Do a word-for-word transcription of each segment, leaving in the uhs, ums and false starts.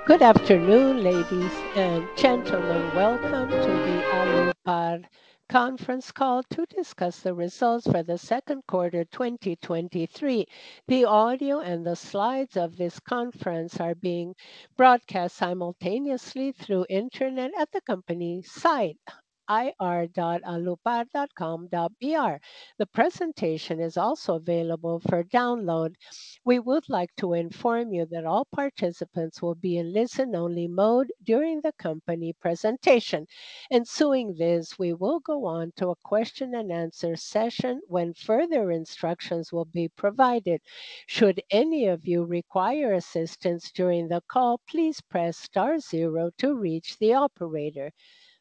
Good afternoon, ladies and gentlemen. Welcome to the Alupar conference call to discuss the results for the second quarter twenty twenty-three. The audio and the slides of this conference are being broadcast simultaneously through internet at the company site i r dot alupar dot com dot b r. The presentation is also available for download. We would like to inform you that all participants will be in listen only mode during the company presentation. Ensuing this, we will go on to a question and answer session when further instructions will be provided. Should any of you require assistance during the call, please press star zero to reach the operator.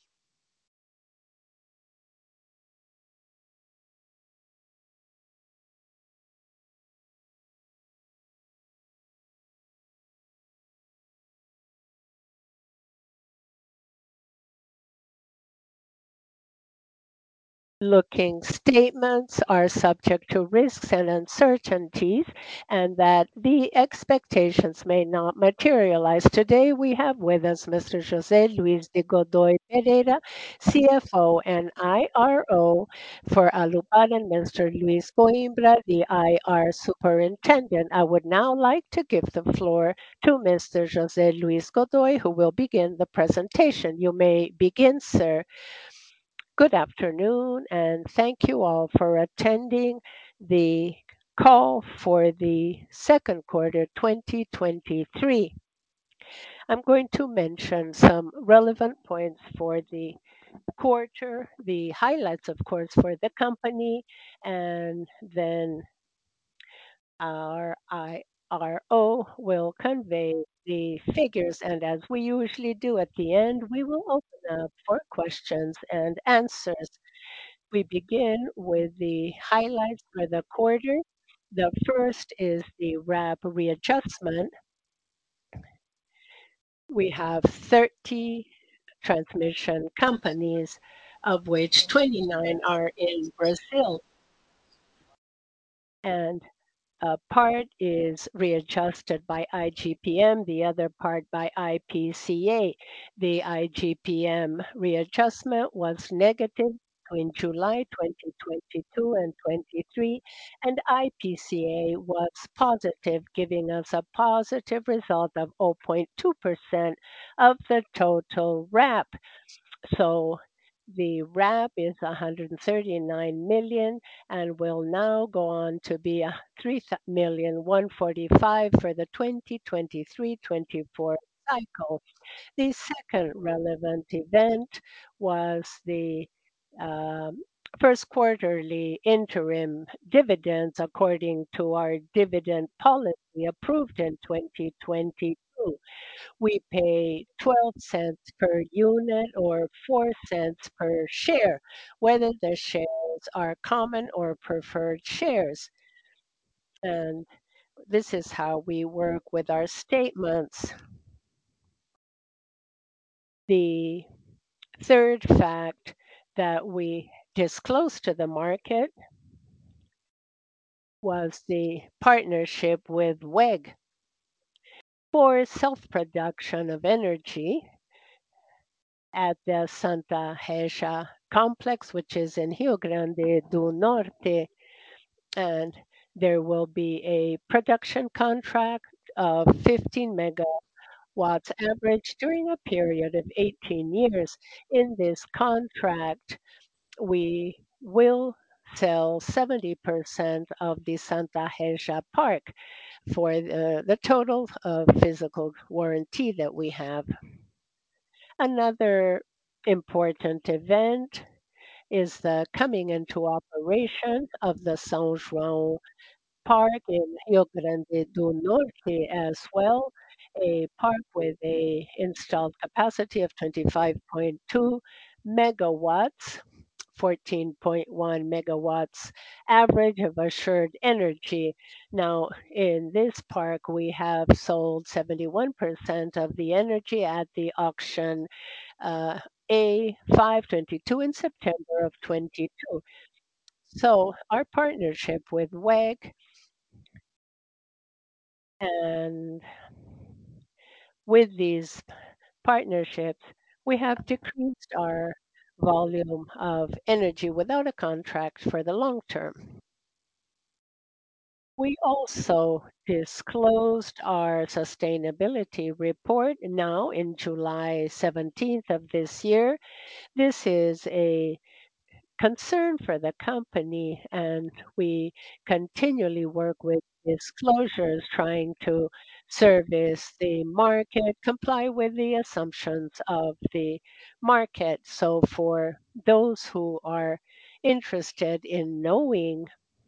Looking statements are subject to risks and uncertainties, and that the expectations may not materialize. Today, we have with us Mister José Luis de Godoy Pereira, C F O and I R O for Alupar, and Mister Luis Coimbra, the I R Superintendent. I would now like to give the floor to Mister José Luis Godoy, who will begin the presentation. You may begin, sir. Good afternoon, and thank you all for attending the call for the second quarter twenty twenty-three. I'm going to mention some relevant points for the quarter, the highlights, of course, for the company, and then our I R O will convey the figures. And as we usually do at the end, we will open up for questions and answers. We begin with the highlights for the quarter. The first is the R A P readjustment. We have thirty transmission companies, of which twenty-nine are in Brazil, and a part is readjusted by I G P M, the other part by I P C A. The I G P M readjustment was negative between July twenty twenty-two and twenty-three, and I P C A was positive, giving us a positive result of zero point two percent of the total R A P. So the R A P is one hundred thirty-nine million and will now go on to be a three million one hundred forty-five for the twenty twenty-three twenty-four cycle. The second relevant event was the um, first quarterly interim dividends according to our dividend policy approved in twenty twenty-two. We pay twelve cents per unit or four cents per share, whether the shares are common or preferred shares. And this is how we work with our statements. The third fact that we disclosed to the market was the partnership with W E G for self-production of energy at the Santa Regia complex, which is in Rio Grande do Norte. And there will be a production contract of fifteen megawatts average during a period of eighteen years. In this contract, we will sell seventy percent of the Santa Regia Park for the, the total of physical warranty that we have. Another important event is the coming into operation of the São João Park in Rio Grande do Norte as well, a park with a installed capacity of twenty-five point two megawatts, fourteen point one megawatts average of assured energy. Now, in this park, we have sold seventy-one percent of the energy at the auction uh, A five twenty-two in September of twenty-two. So our partnership with W E G and with these partnerships, we have decreased our volume of energy without a contract for the long term. We also disclosed our sustainability report now in July seventeenth of this year. This is a concern for the company, and we continually work with disclosures, trying to service the market, comply with the assumptions of the market. So, for those who are interested in knowing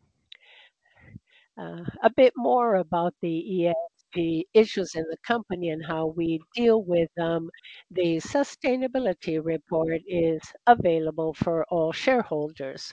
uh, a bit more about the E S G issues in the company and how we deal with them, the sustainability report is available for all shareholders.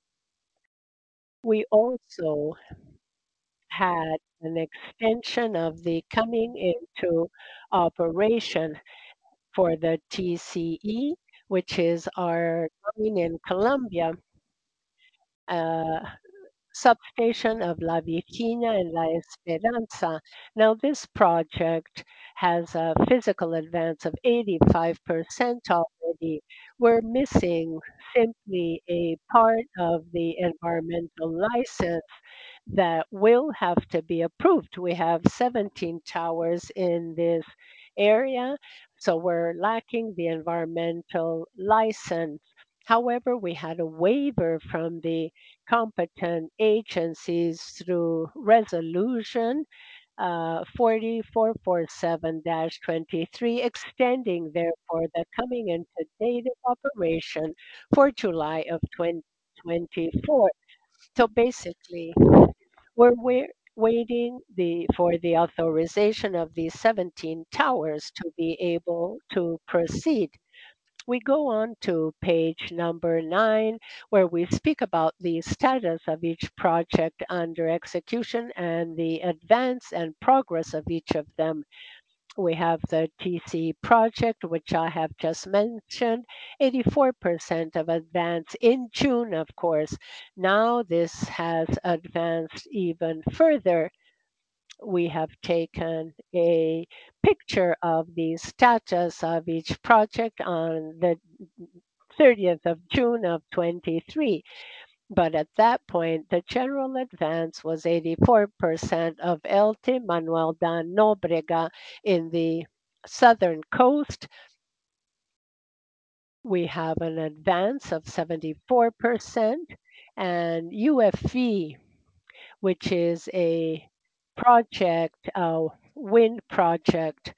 We also had an extension of the coming into operation for the T C E, which is our line in Colombia. Uh, Substation of La Virginia and La Esperanza. Now, this project has a physical advance of eighty-five percent already. We're missing simply a part of the environmental license that will have to be approved. We have seventeen towers in this area, so we're lacking the environmental license. However, we had a waiver from the competent agencies through resolution uh, forty-four forty-seven twenty-three, extending therefore the coming into date of operation for July of twenty twenty-four. So basically, we're wai- waiting the, for the authorization of these seventeen towers to be able to proceed. We go on to page number nine, where we speak about the status of each project under execution and the advance and progress of each of them. We have the T C project, which I have just mentioned, eighty-four percent of advance in June, of course. Now this has advanced even further. We have taken a picture of the status of each project on the thirtieth of June of twenty-three. But at that point, the general advance was eighty-four percent of El T Manuel da Nóbrega in the southern coast. We have an advance of seventy-four percent, and U F V, which is a project, a wind project,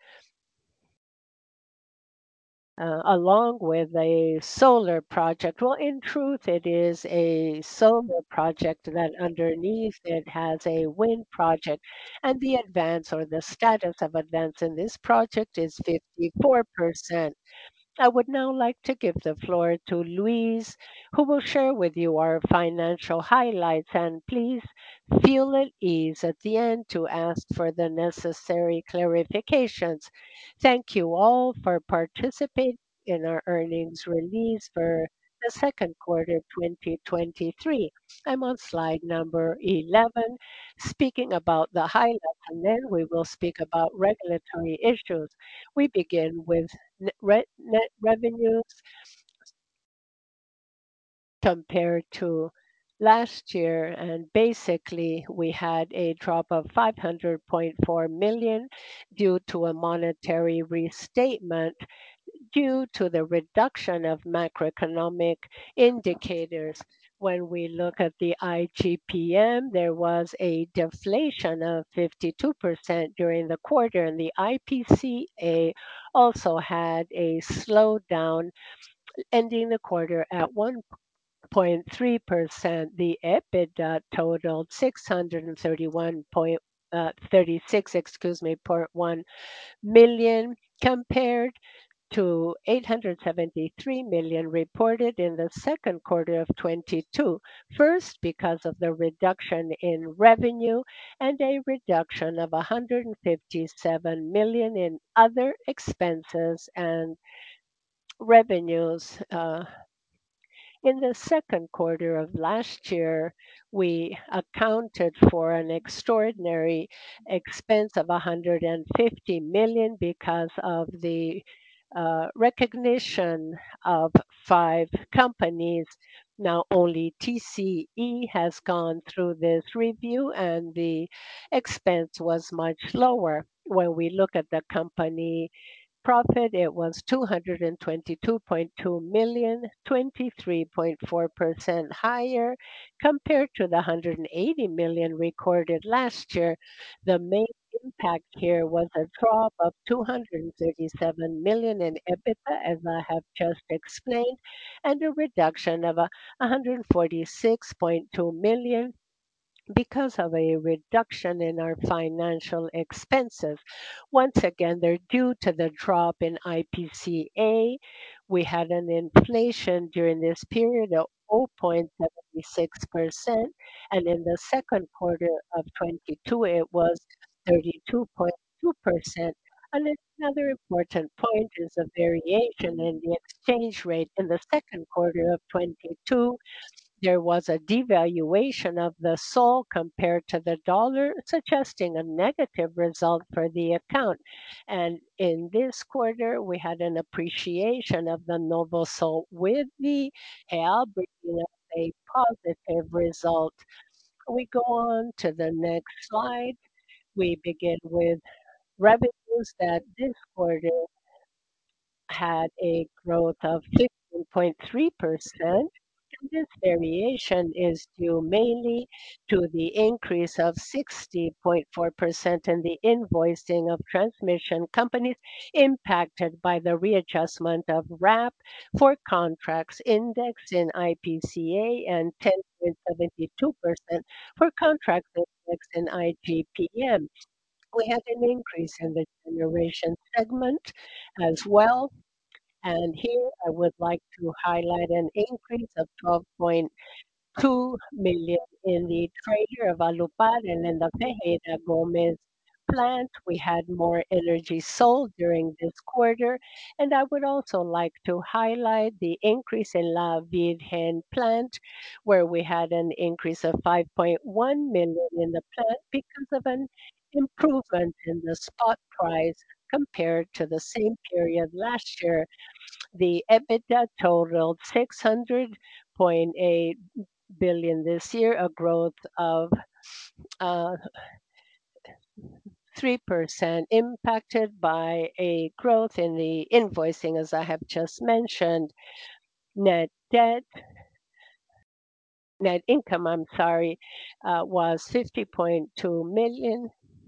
uh, along with a solar project. Well, in truth, it is a solar project that underneath it has a wind project, and the advance or the status of advance in this project is fifty-four percent. I would now like to give the floor to Luis, who will share with you our financial highlights. And please feel at ease at the end to ask for the necessary clarifications. Thank you all for participating in our earnings release for the second quarter twenty twenty-three. I'm on slide number eleven, speaking about the highlights, and then we will speak about regulatory issues. We begin with net re- net revenues compared to last year, and basically we had a drop of five hundred point four million due to a monetary restatement due to the reduction of macroeconomic indicators. When we look at the I G P M, there was a deflation of fifty-two percent during the quarter, and the I P C A also had a slowdown, ending the quarter at one point three percent. The EBITDA totaled six hundred thirty-one point uh, thirty-six, excuse me, point one million compared to eight hundred seventy-three million reported in the second quarter of twenty-two. First, because of the reduction in revenue and a reduction of one hundred fifty-seven million in other expenses and revenues. Uh, In the second quarter of last year, we accounted for an extraordinary expense of one hundred fifty million because of the uh, recognition of five companies. Now, only T C E has gone through this review, and the expense was much lower. When we look at the company profit, it was two hundred twenty-two point two million, twenty-three point four percent higher compared to the one hundred eighty million recorded last year. The main impact here was a drop of two hundred thirty-seven million in EBITDA, as I have just explained, and a reduction of a one hundred forty-six point two million because of a reduction in our financial expenses. Once again, they're due to the drop in I P C A. We had an inflation during this period of zero point seven six percent, and in the second quarter of twenty-two, it was thirty-two point two percent. And another important point is a variation in the exchange rate. In the second quarter of twenty-two, there was a devaluation of the sol compared to the dollar, suggesting a negative result for the account. And in this quarter, we had an appreciation of the Novo Sol with the real, bringing us a positive result. We go on to the next slide. We begin with revenues that this quarter had a growth of fifteen point three percent. This variation is due mainly to the increase of sixty point four percent in the invoicing of transmission companies impacted by the readjustment of R A P for contracts indexed in I P C A and ten point seven two percent for contracts indexed in I G P M. We had an increase in the generation segment as well, and here I would like to highlight an increase of twelve point two million in the trader of Alupar, and in the Ferreira Gomes plant. We had more energy sold during this quarter. And I would also like to highlight the increase in La Virgen plant, where we had an increase of five point one million in the plant because of an improvement in the spot price compared to the same period last year. The EBITDA totaled six hundred point eight billion this year, a growth of uh, three percent, impacted by a growth in the invoicing, as I have just mentioned. Net debt, net income, I'm sorry, uh, was fifty point two million,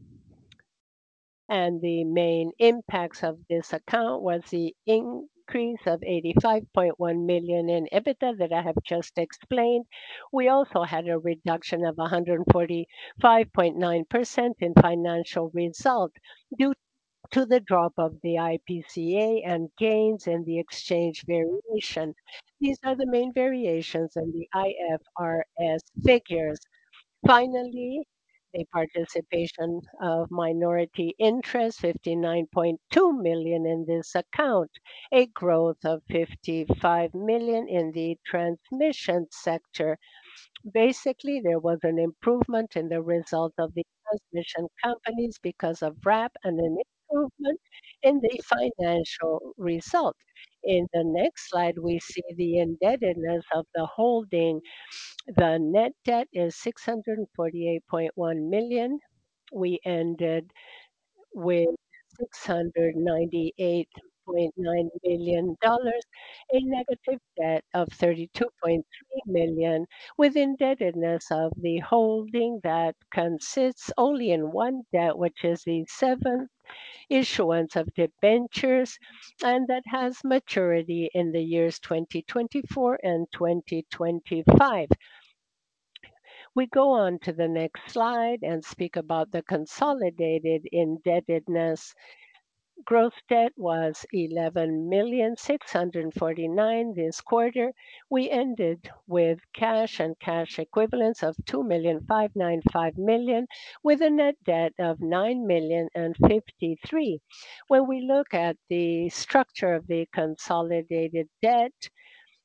and the main impacts of this account was the increase of eighty-five point one million in EBITDA that I have just explained. We also had a reduction of one hundred forty-five point nine percent in financial result due to the drop of the I P C A and gains in the exchange variation. These are the main variations in the I F R S figures. Finally, the participation of minority interest, fifty-nine point two million in this account, a growth of fifty-five million in the transmission sector. Basically, there was an improvement in the result of the transmission companies because of R A P and an improvement in the financial result. In the next slide, we see the indebtedness of the holding. The net debt is six hundred forty-eight point one million. We ended with six hundred ninety-eight point nine million dollars, a negative debt of thirty-two point three million, with indebtedness of the holding that consists only in one debt, which is the seventh issuance of debentures, and that has maturity in the years twenty twenty-four and twenty twenty-five. We go on to the next slide and speak about the consolidated indebtedness. Gross debt was eleven million six hundred forty-nine this quarter. We ended with cash and cash equivalents of two million five hundred ninety-five million, with a net debt of nine million fifty-three. When we look at the structure of the consolidated debt,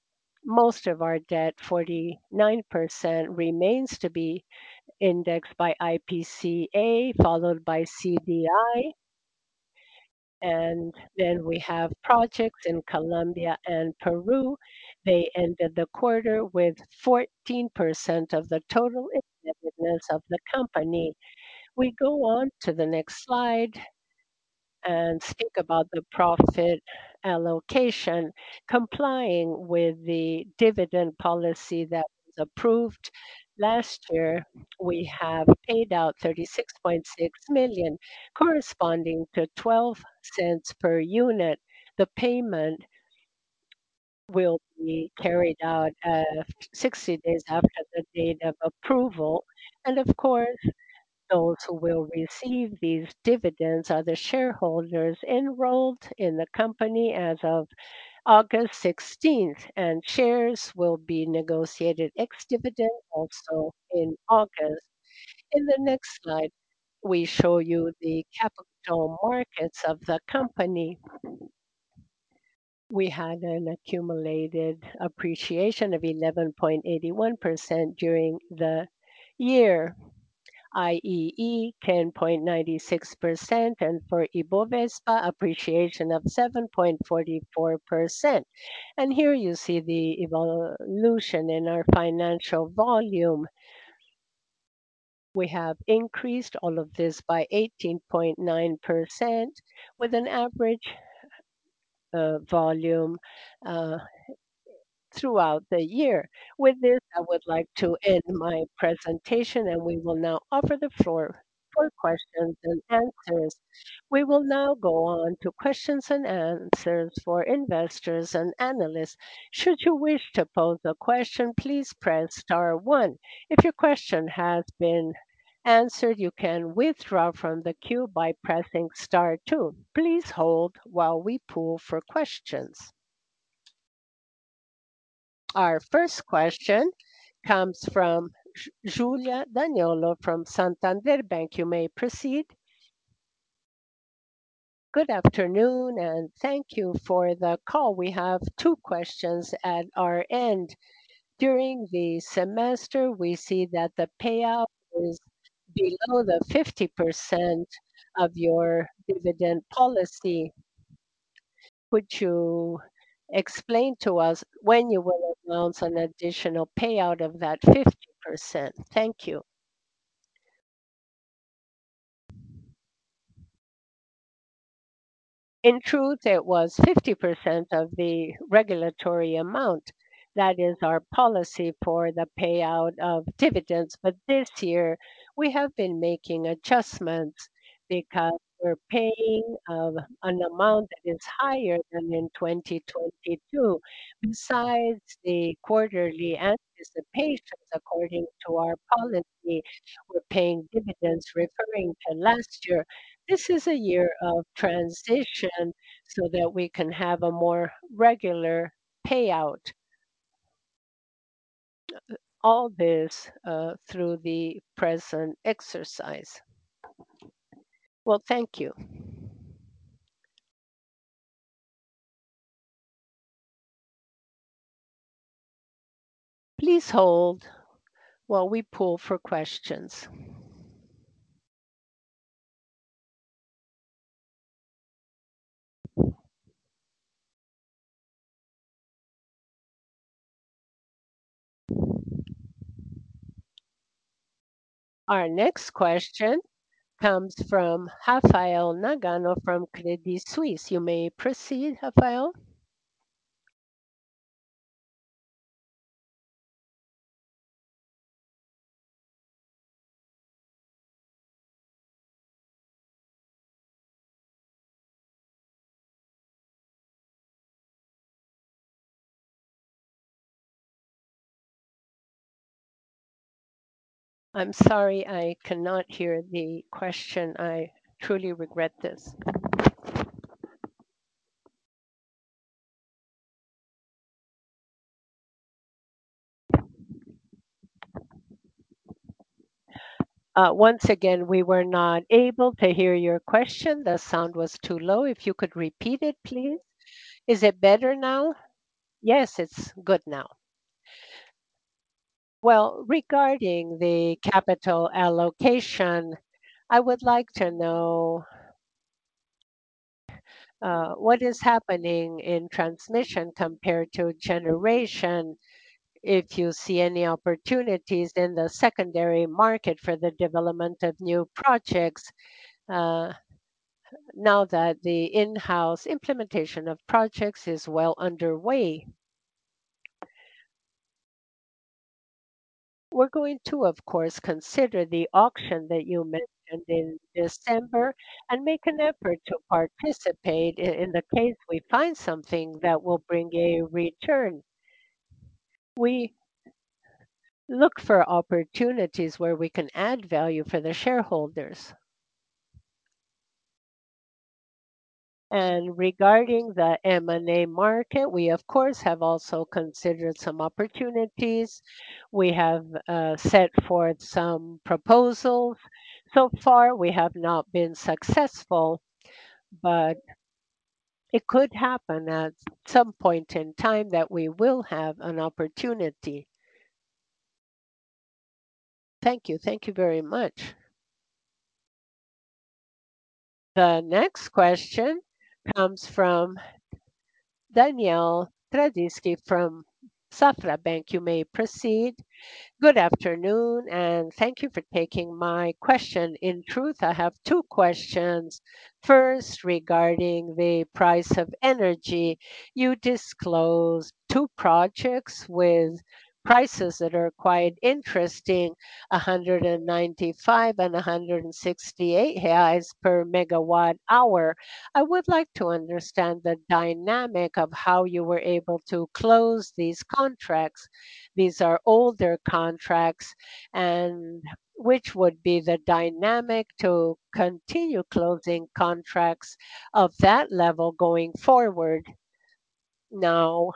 most of our debt, forty-nine percent, remains to be indexed by I P C A, followed by C D I. And then we have projects in Colombia and Peru. They ended the quarter with fourteen percent of the total indebtedness of the company. We go on to the next slide and speak about the profit allocation, complying with the dividend policy that was approved last year. We have paid out thirty-six point six million, corresponding to twelve cents per unit. The payment will be carried out uh, sixty days after the date of approval. And of course, those who will receive these dividends are the shareholders enrolled in the company as of August sixteenth, and shares will be negotiated ex-dividend also in August. In the next slide, we show you the capital markets of the company. We had an accumulated appreciation of eleven point eight one percent during the year. I E E ten point nine six percent, and for Ibovespa appreciation of seven point four four percent. And here you see the evolution in our financial volume. We have increased all of this by eighteen point nine percent with an average uh, volume uh, throughout the year. With this, I would like to end my presentation, and we will now offer the floor for questions and answers. We will now go on to questions and answers for investors and analysts. Should you wish to pose a question, please press star one. If your question has been answered, you can withdraw from the queue by pressing star two. Please hold while we pool for questions. Our first question comes from J- Julia Daniolo from Santander Bank. You may proceed. Good afternoon, and thank you for the call. We have two questions at our end. During the semester, we see that the payout is below the fifty percent of your dividend policy. Could you explain to us when you will announce an additional payout of that fifty percent? Thank you. In truth, it was fifty percent of the regulatory amount. That is our policy for the payout of dividends. But this year, we have been making adjustments because we're paying uh, an amount that is higher than in twenty twenty-two. Besides the quarterly anticipations, according to our policy, we're paying dividends referring to last year. This is a year of transition so that we can have a more regular payout. All this uh, through the present exercise. Well, thank you. Please hold while we pull for questions. Our next question comes from Rafael Nagano from Credit Suisse. You may proceed, Rafael. I'm sorry I cannot hear the question. I truly regret this. Uh, once again, we were not able to hear your question. The sound was too low. If you could repeat it, please. Is it better now? Yes, it's good now. Well, regarding the capital allocation, I would like to know uh, what is happening in transmission compared to generation, if you see any opportunities in the secondary market for the development of new projects, uh, now that the in-house implementation of projects is well underway. We're going to, of course, consider the auction that you mentioned in December and make an effort to participate i- in the case we find something that will bring a return. We look for opportunities where we can add value for the shareholders. And regarding the M and A market, we of course have also considered some opportunities. We have uh, set forth some proposals. So far, we have not been successful, but it could happen at some point in time that we will have an opportunity. Thank you. Thank you very much. The next question comes from Danielle Tradisky from Safra Bank. You may proceed. Good afternoon, and thank you for taking my question. In truth, I have two questions. First, regarding the price of energy, you disclosed two projects with prices that are quite interesting, one hundred ninety-five and one hundred sixty-eight reais per megawatt hour. I would like to understand the dynamic of how you were able to close these contracts. These are older contracts, and which would be the dynamic to continue closing contracts of that level going forward? Now,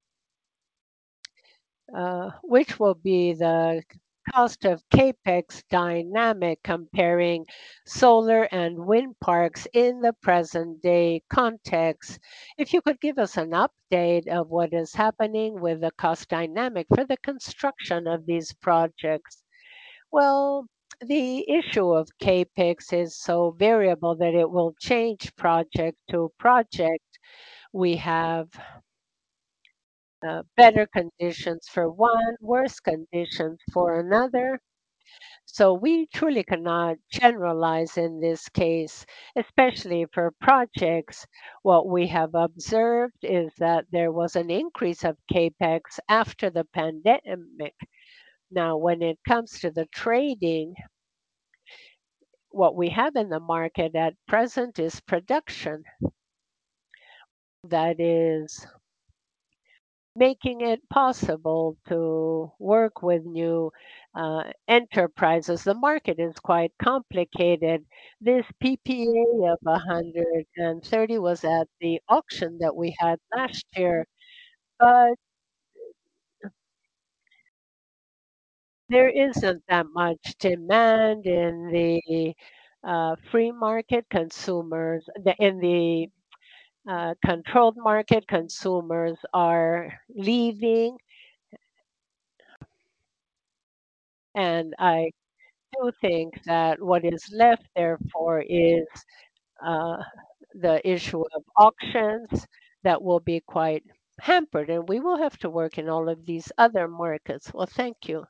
uh, which will be the cost of capex dynamic comparing solar and wind parks in the present day context? If you could give us an update of what is happening with the cost dynamic for the construction of these projects. Well, the issue of capex is so variable that it will change project to project. We have uh, better conditions for one, worse conditions for another. So we truly cannot generalize in this case, especially for projects. What we have observed is that there was an increase of capex after the pandemic. Now, when it comes to the trading, what we have in the market at present is production that is making it possible to work with new uh, enterprises. The market is quite complicated. This P P A of one hundred thirty was at the auction that we had last year, but there isn't that much demand in the uh, free market consumers. The, in the uh, controlled market, consumers are leaving, and I do think that what is left, therefore, is uh, the issue of auctions that will be quite hampered, and we will have to work in all of these other markets. Well, thank you.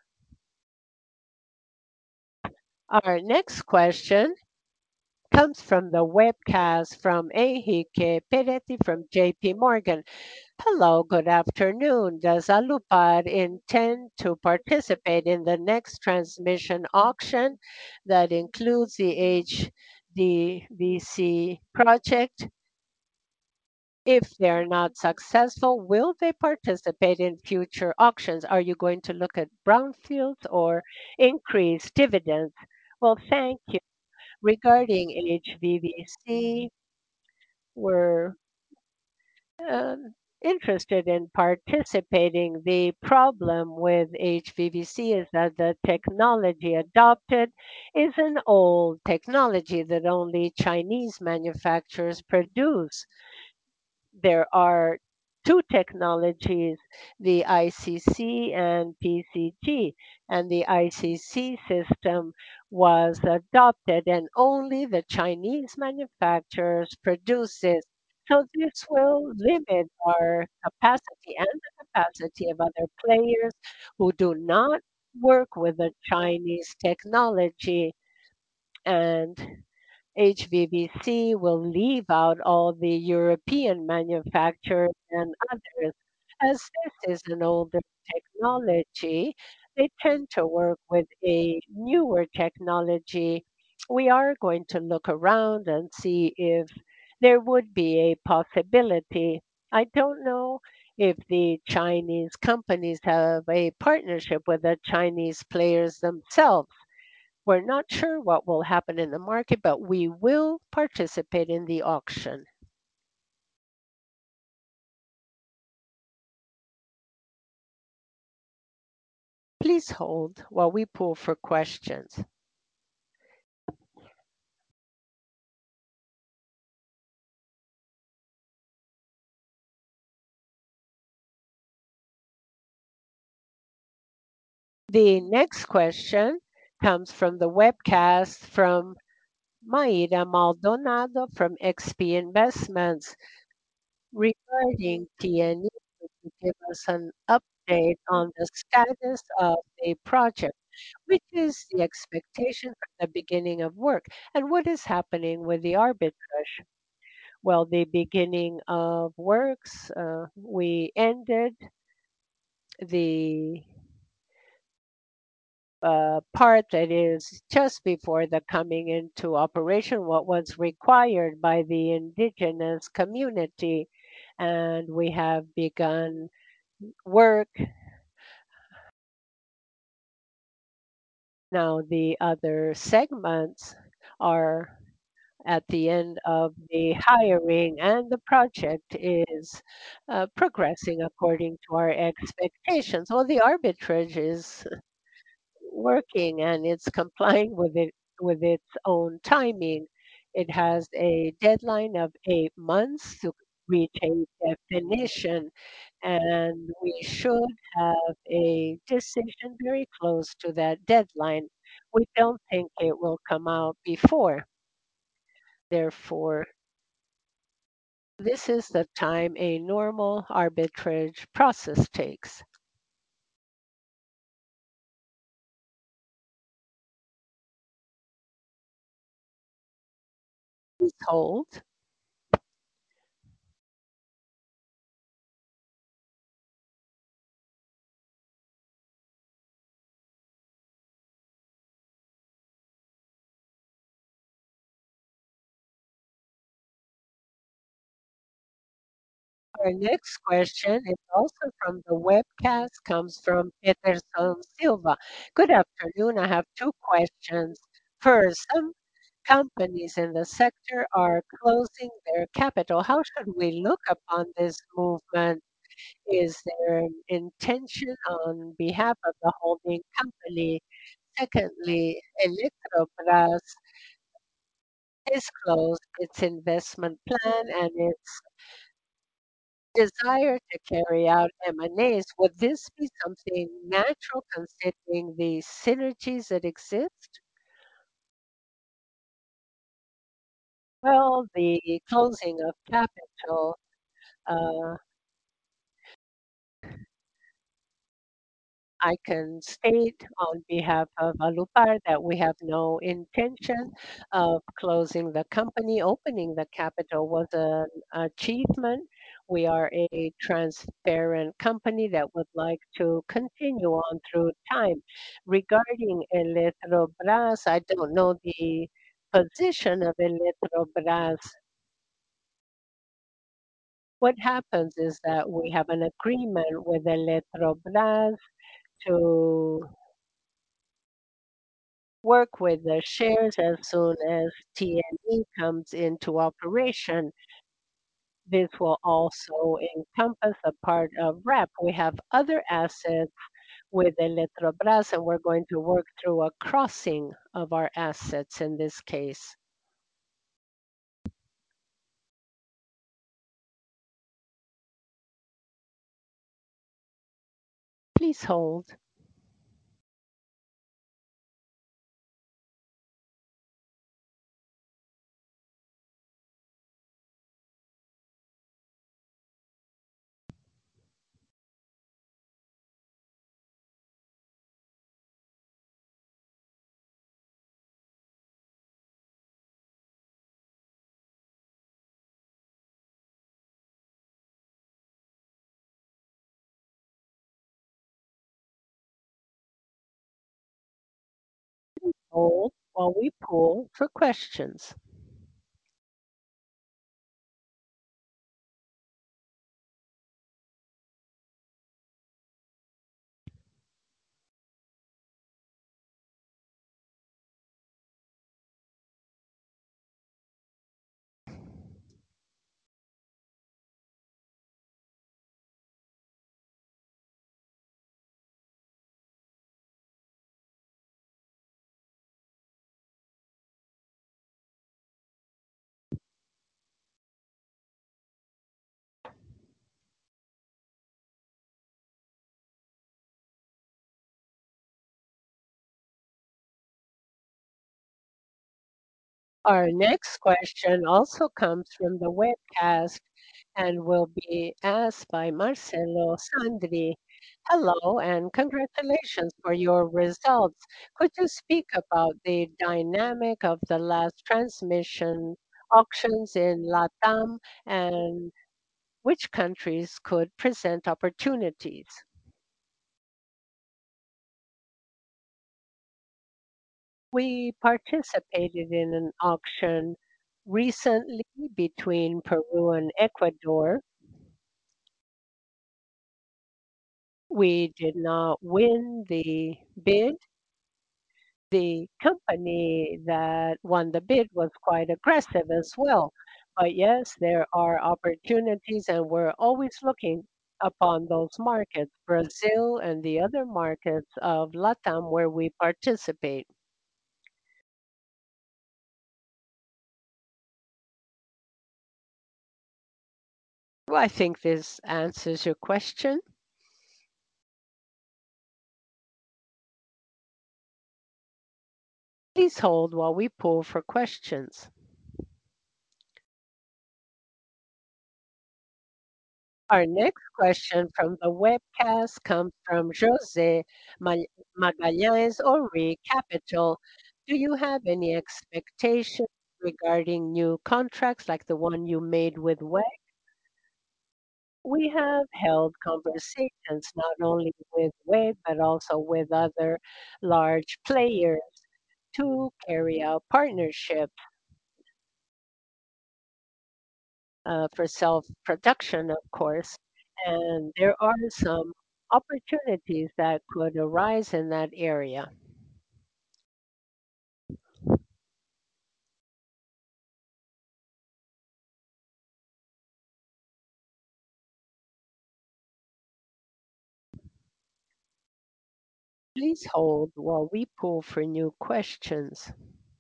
Our next question comes from the webcast from Enrique Peretti from J P Morgan. Hello, good afternoon. Does Alupar intend to participate in the next transmission auction that includes the H D V C project? If they're not successful, will they participate in future auctions? Are you going to look at brownfields or increase dividends? Well, thank you. Regarding H V V C, we're um, interested in participating. The problem with H V V C is that the technology adopted is an old technology that only Chinese manufacturers produce. There are two technologies, the I C C and P C G. And the I C C system was adopted, and only the Chinese manufacturers produce this. So this will limit our capacity and the capacity of other players who do not work with the Chinese technology. And H V B C will leave out all the European manufacturers and others. As this is an older technology, they tend to work with a newer technology. We are going to look around and see if there would be a possibility. I don't know if the Chinese companies have a partnership with the Chinese players themselves. We're not sure what will happen in the market, but we will participate in the auction. Please hold while we pull for questions. The next question comes from the webcast from Maida Maldonado from X P Investments regarding T N E. Could you give us an update on the status of the project? Which is the expectation from the beginning of work? And what is happening with the arbitrage? Well, the beginning of works, uh, we ended the uh, part that is just before the coming into operation, what was required by the indigenous community. And we have begun work. Now, the other segments are at the end of the hiring, and the project is uh, progressing according to our expectations. Well, the arbitrage is working and it's complying with it with its own timing. It has a deadline of eight months to reach a definition, and we should have a decision very close to that deadline. We don't think it will come out before. Therefore, this is the time a normal arbitrage process takes. Please hold. Our next question is also from the webcast, comes from Peterson Silva. Good afternoon. I have two questions. First, some companies in the sector are closing their capital. How should we look upon this movement? Is there an intention on behalf of the holding company? Secondly, Electrobras disclosed its investment plan and its desire to carry out M and As. Would this be something natural considering the synergies that exist? Well, the closing of capital, uh, I can state on behalf of Alupar that we have no intention of closing the company. Opening the capital was an achievement. We are a transparent company that would like to continue on through time. Regarding Electrobras, I don't know the position of Electrobras. What happens is that we have an agreement with Electrobras to work with the shares as soon as T N E comes into operation. This will also encompass a part of R A P. We have other assets with Electrobras, and we're going to work through a crossing of our assets in this case. Please hold. Hold while we pull for questions. Our next question also comes from the webcast and will be asked by Marcelo Sandri. Hello and congratulations for your results. Could you speak about the dynamic of the last transmission auctions in LATAM and which countries could present opportunities? We participated in an auction recently between Peru and Ecuador. We did not win the bid. The company that won the bid was quite aggressive as well. But yes, there are opportunities, and we're always looking upon those markets, Brazil and the other markets of LATAM where we participate. Well, I think this answers your question. Please hold while we pull for questions. Our next question from the webcast comes from Jose Ma- Magalhães Ori Capital. Do you have any expectations regarding new contracts like the one you made with W E C? We have held conversations not only with W E C, but also with other large players to carry out partnerships uh, for self-production, of course. And there are some opportunities that could arise in that area. Please hold while we pull for new questions.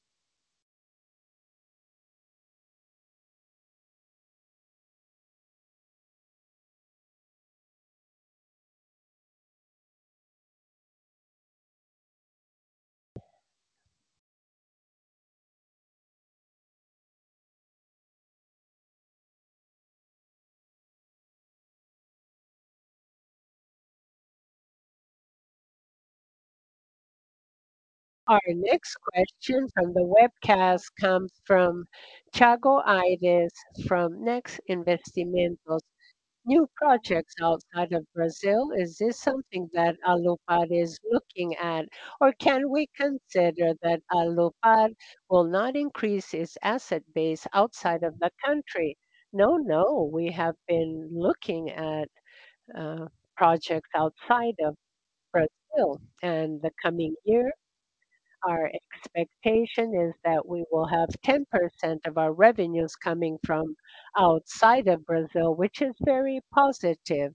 Our next question from the webcast comes from Chago Aires from Next Investimentos. New projects outside of Brazil, is this something that Alupar is looking at? Or can we consider that Alupar will not increase its asset base outside of the country? No, no, we have been looking at uh, projects outside of Brazil. And the coming year, our expectation is that we will have ten percent of our revenues coming from outside of Brazil, which is very positive.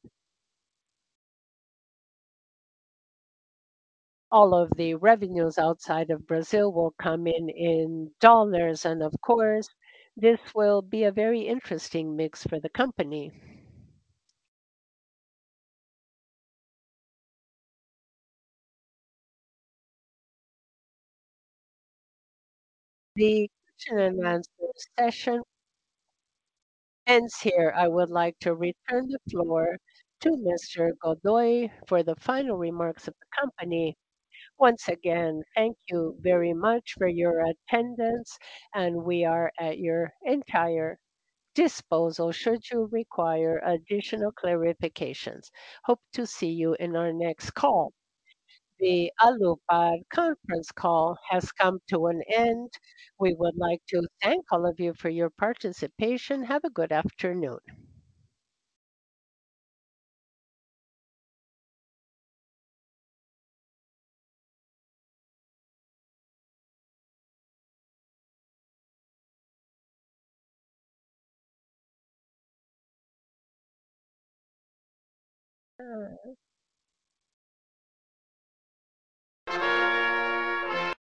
All of the revenues outside of Brazil will come in in dollars, and of course, this will be a very interesting mix for the company. The question and answer session ends here. I would like to return the floor to mister Godoy for the final remarks of the company. Once again, thank you very much for your attendance, and we are at your entire disposal should you require additional clarifications. Hope to see you in our next call. The Alupar conference call has come to an end. We would like to thank all of you for your participation. Have a good afternoon.